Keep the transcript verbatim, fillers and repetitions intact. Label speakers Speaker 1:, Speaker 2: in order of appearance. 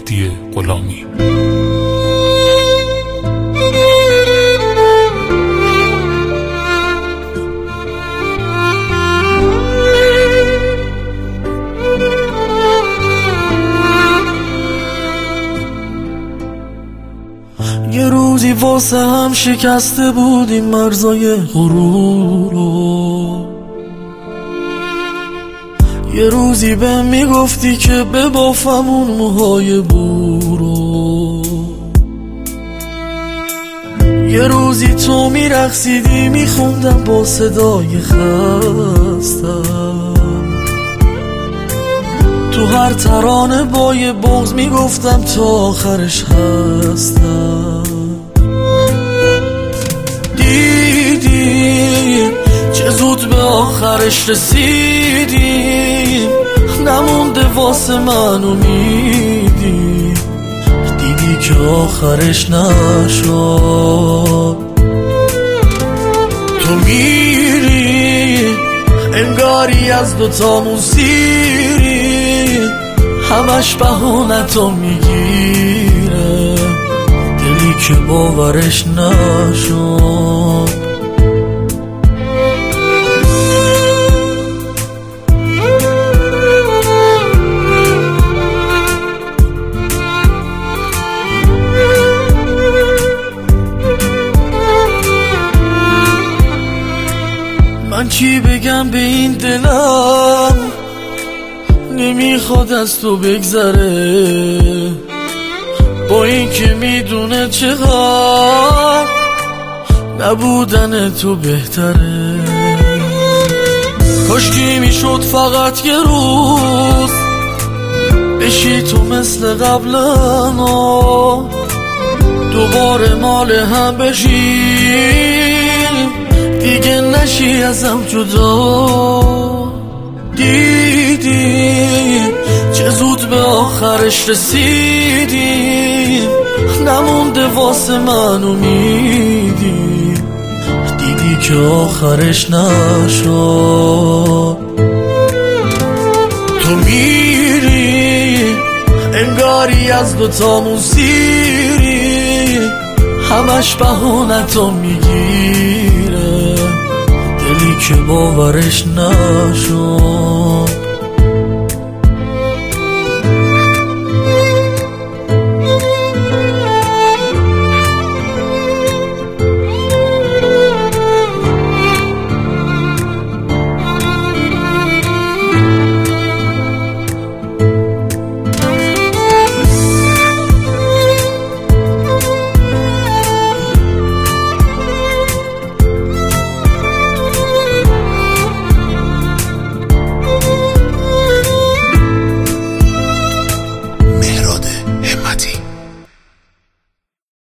Speaker 1: مهدی غلامی.
Speaker 2: یه روزی واسه هم شکسته بودیم مرزای غرور رو، یه روزی به میگفتی که ببافم اون موهای بورو، یه روزی تو میرقصیدی میخوندم با صدای خستم، تو هر ترانه با یه بغض میگفتم تا آخرش هستم. دیدیم چه زود به آخرش رسیدیم، نمونده واسه من امیدی، دیدی که آخرش نشد. تو میری انگاری از دوتامون سیری، همش بهونتو میگیره، دلی که باورش نشد. من چی بگم به این دلم، نمیخواد از تو بگذره، با این که میدونه چقدر نبودن تو بهتره. کاشکی میشد فقط یه روز بشی تو مثل قبلا، دوباره مال هم بشیم، دیگه نشی ازم جدا. دیدیم چه زود به آخرش رسیدیم، نمونده واسه من امیدی، دیدی که آخرش نشد. تو میری انگاری از دوتامون سیری، همش بهونتو میگیره، دلی که باورش نشد.